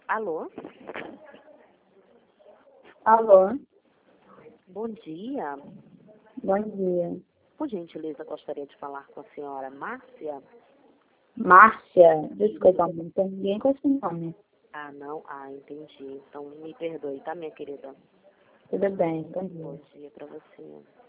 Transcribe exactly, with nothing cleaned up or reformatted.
Alô? Alô? Bom dia. Bom dia. Por gentileza, gostaria de falar com a senhora Márcia? Márcia? Desculpa, não tem ninguém com esse nome. Ah, não? Ah, entendi. Então, me perdoe, tá, minha querida? Tudo bem, bom dia. Bom dia pra você.